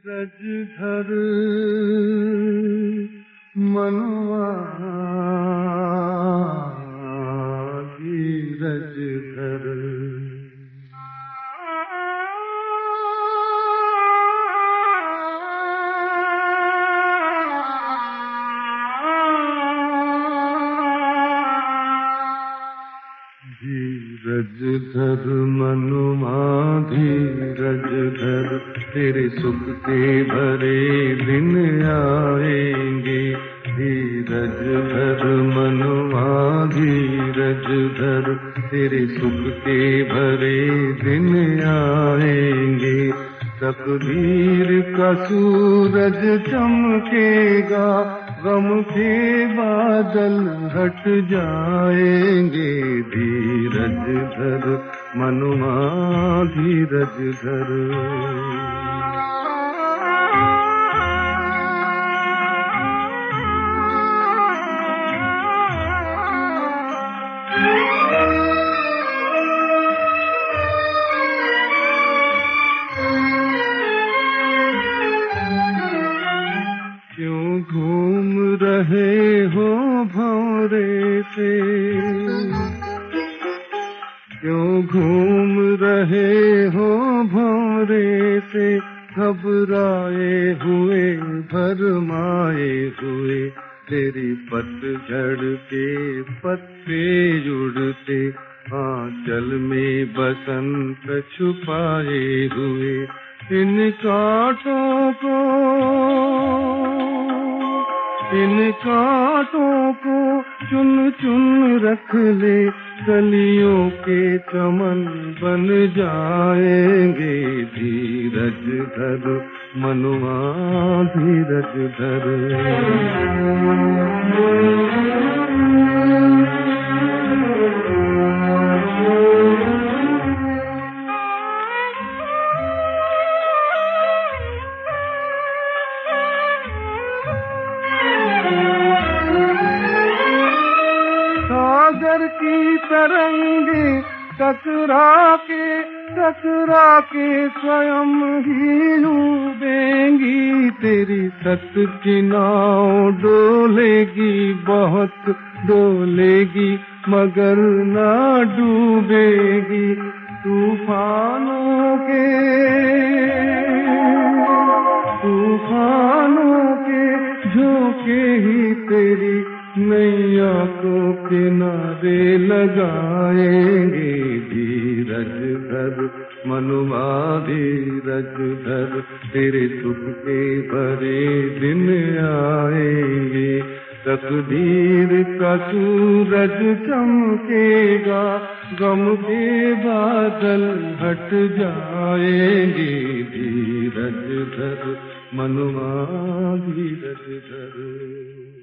धीरज धर मनुआ धीरज धर। धीरज धर मनुआ धीरज धर, तेरे सुख के भरे दिन आएंगे। धीरज धर मनुआ धीरज धर, तेरे सुख के भरे दिन आएंगे। तकदीर का सूरज चमकेगा, गम के बादल हट जाएंगे। धीरज धर मनुआ धीरज धर। क्यों घूम रहे हो भंवरे से, क्यों घूम रहे हो भंवरे से, घबराए हुए भरमाए हुए। तेरी पतझड़ के पत्ते उड़ते, आंचल में बसंत छुपाए हुए। इन कांटों को चुन चुन रख ले, कलियों के चमन बन जाएंगे। धीरज धर मनुआ धीरज धर। सागर की तरंगे टकरा के स्वयं ही डूबेंगी। तेरी सत की नाव डोलेगी, बहुत डोलेगी, मगर ना डूबेगी। तूफानों के झोंके ही तेरी नैया को किनारे लगाएंगे। धीरज धर मनुआ धीरज धर, तेरे सुख के भरे दिन आएंगे। तकदीर का सूरज चमकेगा, गम के बादल हट जाएंगे। धीरज धर मनुआ धीरज धर।